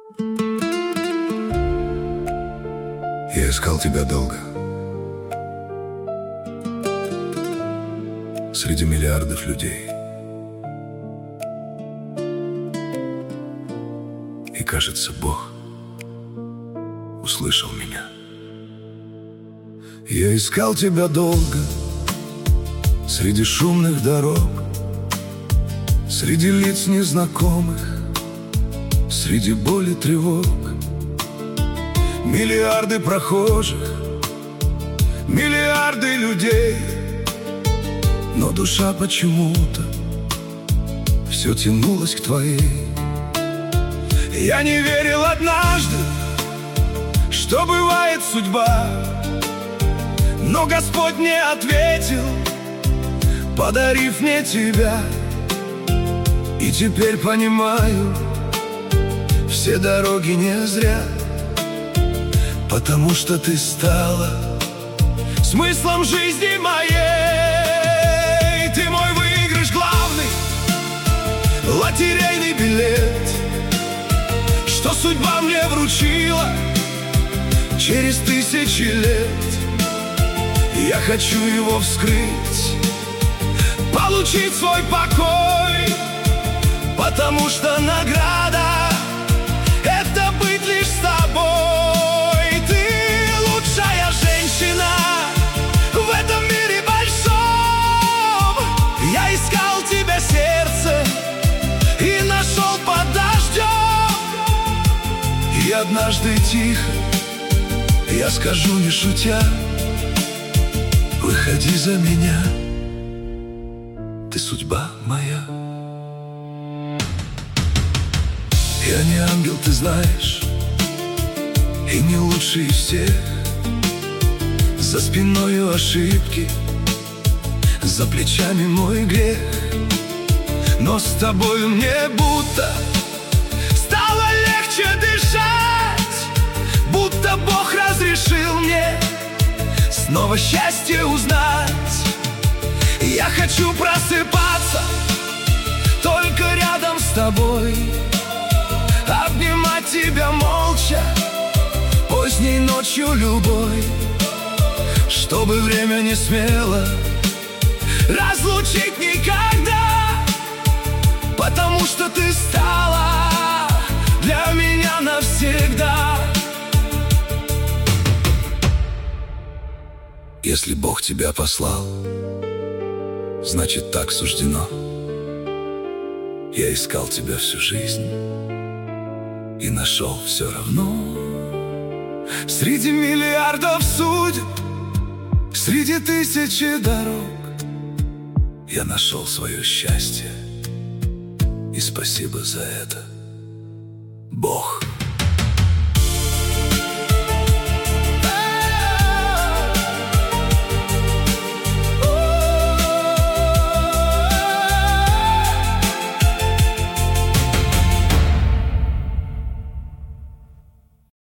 Я искал тебя долго, среди миллиардов людей. И кажется, Бог услышал меня. Я искал тебя долго, среди шумных дорог, среди лиц незнакомых, среди боли, тревог. Миллиарды прохожих, миллиарды людей, но душа почему-то все тянулась к твоей. Я не верил однажды, что бывает судьба, но Господь мне ответил, подарив мне тебя. И теперь понимаю, все дороги не зря, потому что ты стала смыслом жизни моей. Ты мой выигрыш главный, лотерейный билет, что судьба мне вручила через тысячи лет. Я хочу его вскрыть, получить свой покой, потому что награда — это быть лишь с тобой. Ты лучшая женщина в этом мире большом. Я искал тебя, сердце, и нашел под дождем. И однажды тихо я скажу, не шутя: выходи за меня, ты судьба моя. Я не ангел, ты знаешь, и не лучший из всех. За спиною ошибки, за плечами мой грех. Но с тобою мне будто стало легче дышать, будто Бог разрешил мне снова счастье узнать. Я хочу просыпаться только рядом с тобой, обнимать тебя молча поздней ночью любой, чтобы время не смело разлучить никогда, потому что ты стала для меня навсегда. Если Бог тебя послал, значит, так суждено. Я искал тебя всю жизнь и нашел все равно. Среди миллиардов судеб, среди тысячи дорог, я нашел свое счастье, и спасибо за это.